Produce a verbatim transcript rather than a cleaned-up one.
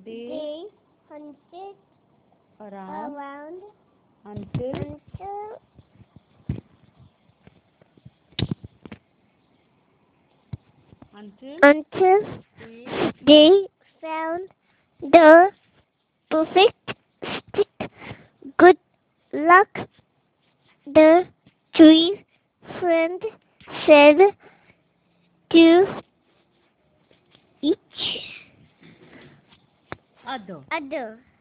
They They hunted around around until until until until they they found the perfect stick. Good luck, the tree friend said to each other. other.